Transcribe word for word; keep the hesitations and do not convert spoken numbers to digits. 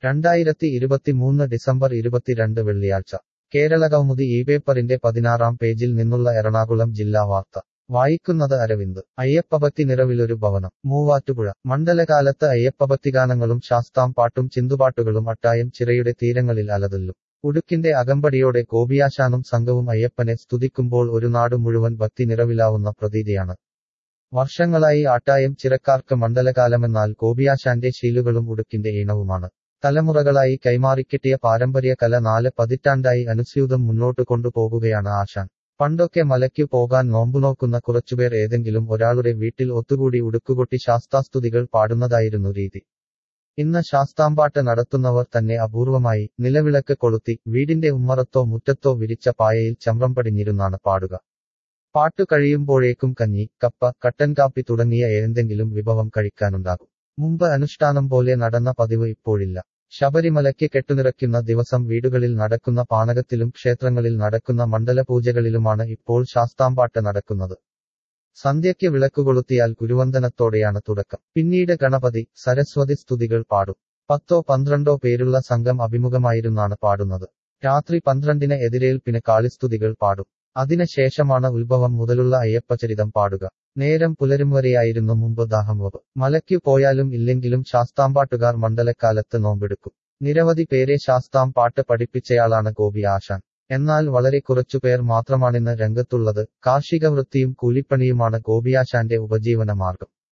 രണ്ടായിരത്തി ഇരുപത്തിമൂന്ന് ഡിസംബർ ഇരുപത്തിരണ്ട് വെള്ളിയാഴ്ച കേരളകൗമുദി ഈ പേപ്പറിന്റെ പതിനാറാം പേജിൽ നിന്നുള്ള എറണാകുളം ജില്ലാ വാർത്ത വായിക്കുന്നത് അരവിന്ദ് അയ്യപ്പഭക്തി നിറവിലൊരു ഭവനം മൂവാറ്റുപുഴ മണ്ഡലകാലത്ത് അയ്യപ്പഭക്തിഗാനങ്ങളും ശാസ്താംപാട്ടും ചിന്തുപാട്ടുകളും അട്ടായം ചിറയുടെ തീരങ്ങളിൽ അലതല്ലും ഉടുക്കിന്റെ അകമ്പടിയോടെ ഗോപിയാശാനും സംഘവും അയ്യപ്പനെ സ്തുതിക്കുമ്പോൾ ഒരു നാടു മുഴുവൻ ഭക്തി നിറവിലാവുന്ന പ്രതീതിയാണ് വർഷങ്ങളായി ആട്ടായം ചിറക്കാർക്ക് മണ്ഡലകാലമെന്നാൽ ഗോപിയാശാന്റെ ശീലുകളും ഉടുക്കിന്റെ ഈണവുമാണ് തലമുറകളായി കൈമാറിക്കിട്ടിയ പാരമ്പര്യ കല നാല് പതിറ്റാണ്ടായി അനുസ്യൂതം മുന്നോട്ടു കൊണ്ടുപോകുകയാണ് ആശാൻ പണ്ടൊക്കെ മലയ്ക്കു പോകാൻ നോമ്പുനോക്കുന്ന കുറച്ചുപേർ ഏതെങ്കിലും ഒരാളുടെ വീട്ടിൽ ഒത്തുകൂടി ഉടുക്കുകൊട്ടി ശാസ്താസ്തുതികൾ പാടുന്നതായിരുന്നു രീതി ഇന്ന് ശാസ്താംപാട്ട് നടത്തുന്നവർ തന്നെ അപൂർവമായി നിലവിളക്ക് കൊളുത്തി വീടിന്റെ ഉമ്മറത്തോ മുറ്റത്തോ വിരിച്ച പായയിൽ ചമ്രം പടിഞ്ഞിരുന്നാണ് പാടുക പാട്ടു കഴിയുമ്പോഴേക്കും കഞ്ഞി കപ്പ കട്ടൻ കാപ്പി തുടങ്ങിയ എന്തെങ്കിലും വിഭവം കഴിക്കാനുണ്ടാകും മുമ്പ് അനുഷ്ഠാനം പോലെ നടന്ന പതിവ് ഇപ്പോഴില്ല ശബരിമലയ്ക്ക് കെട്ടുനിറയ്ക്കുന്ന ദിവസം വീടുകളിൽ നടക്കുന്ന പാനകത്തിലും ക്ഷേത്രങ്ങളിൽ നടക്കുന്ന മണ്ഡലപൂജകളിലുമാണ് ഇപ്പോൾ ശാസ്താംപാട്ട് നടക്കുന്നത് സന്ധ്യയ്ക്ക് വിളക്കുകൊളുത്തിയാൽ ഗുരുവന്ദനത്തോടെയാണ് തുടക്കം പിന്നീട് ഗണപതി സരസ്വതി സ്തുതികൾ പാടും പത്തോ പന്ത്രണ്ടോ പേരുള്ള സംഘം അഭിമുഖമായിരുന്നാണ് പാടുന്നത് രാത്രി പന്ത്രണ്ടിന് എതിരേൽപ്പിന് കാളിസ്തുതികൾ പാടും അതിനുശേഷമാണ് ഉത്ഭവം മുതലുള്ള അയ്യപ്പചരിതം പാടുക നേരം പുലരും വരെയായിരുന്നു മുമ്പ് ദാഹംവവ് മലയ്ക്കു പോയാലും ഇല്ലെങ്കിലും ശാസ്താംപാട്ടുകാർ മണ്ഡലക്കാലത്ത് നോമ്പെടുക്കും നിരവധി പേരെ ശാസ്താംപാട്ട് പഠിപ്പിച്ചയാളാണ് ഗോപി ആശാൻ എന്നാൽ വളരെ കുറച്ചുപേർ മാത്രമാണിന്ന് രംഗത്തുള്ളത് കാർഷിക വൃത്തിയും കൂലിപ്പണിയുമാണ് ഗോപിയാശാന്റെ ഉപജീവന മാർഗം